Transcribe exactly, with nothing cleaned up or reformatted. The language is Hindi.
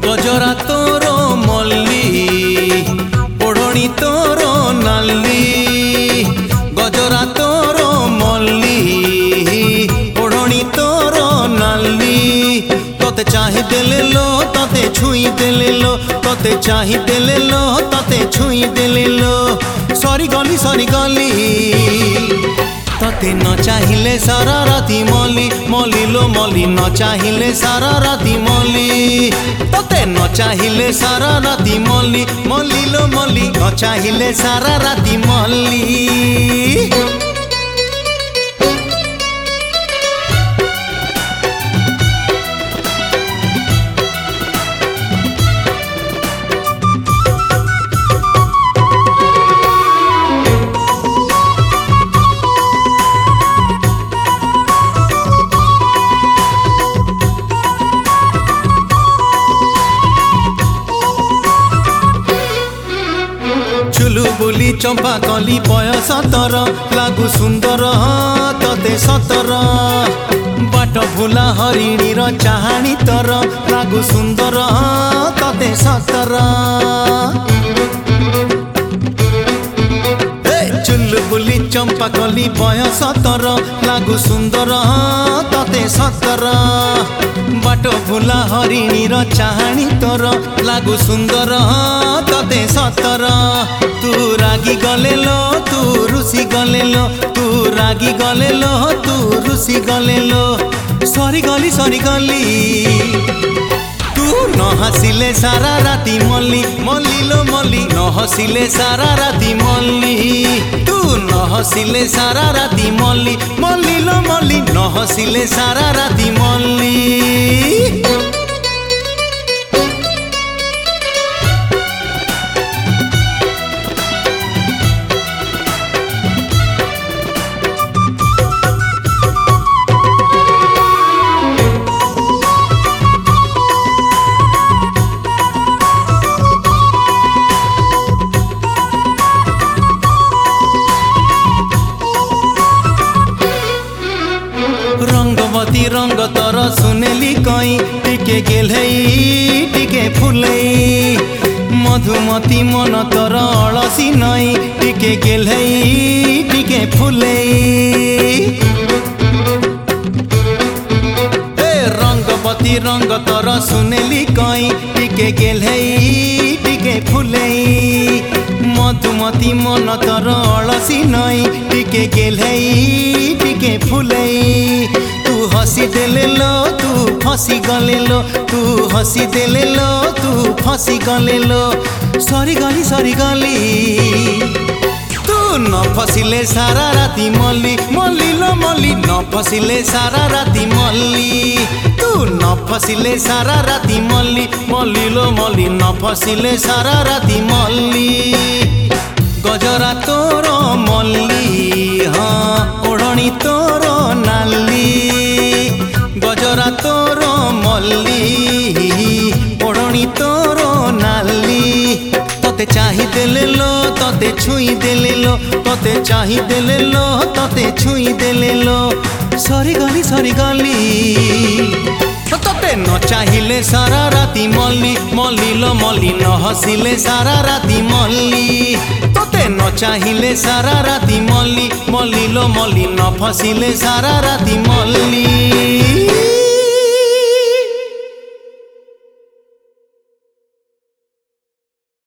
गजरा तोर मल्ली ओढ़णी तोर नाली गजरा तोर मल्ली ओढ़णी तोर नाली तोते चाहि देले लो तोते छुई देले लो तोते चाहि देले लो तोते छुई देले लो सरी गली सरी गली तोते न चाहिले सारा राती मली मली लो मली न चाहिले सारा राती मली तोते न चाहिले सारा राती मली मली लो मली न चाहिले सारा राती मली। चुलु बुली चंपा कली बयस तर लागु सुंदर तते सतर बाट भुला हरिणीर चाहाणी तर लागु सुंदर तते सतर चुलु बुली चंपा कली बयस तर लागु सुंदर तते सतर बाट भुला हरिणीर चाहाणी तर लागु सुंदर तते सतर तू रागी गले लो तू रुसी गले लो तू रागी गले लो तू रुसी गले लो सरी गली सरी गली तू न हसिले सारा राती मल्ली मल्ली लो मल्ली न हसिले सारा राती मल्ली तू न हसिले सारा राती मल्ली मल्ली लो मल्ली न हसिले सारा राती मल्ली। रंगवती रंग तर सुनेली कई टिके गेलई टिके फुलई मधुमती मन तर अलसी नई टिके गेलई टिके फुलई रंगवती रंग तर सुनेली कई टिके गेलई टिके फुलई मधुमती मन तर अलसी नई टिके गेलई टिके फुलई तू हसी देले लो तू फसी गले लो तू हसी देले लो तू फसी गले लो सरी गली सरी गली तू न फसिले सारा राती मल्ली मल्ली लो मल्ली न फसिले सारा राती मल्ली तू न फसिले सारा राती मल्ली मल्ली लो मल्ली न फसिले सारा राती मल्ली गजरा तोर मल्ली हाँ ओढ़णी तोर नाली गजरा तोर मल्ली ओढ़णी तोर नाली तोते चाहि देले लो तोते छुई देले लो तोते चाहि देले लो तोते छुई देले लो सरी गली सरी गली तोते न चाहिले सारा राती मल्ली मल्ली लो मल्ली न हसिले सारा राती मल्ली तोते न चाहिले सारा राती मल्ली मल्ली लो मल्ली न फसिले सारा राती मल्ली।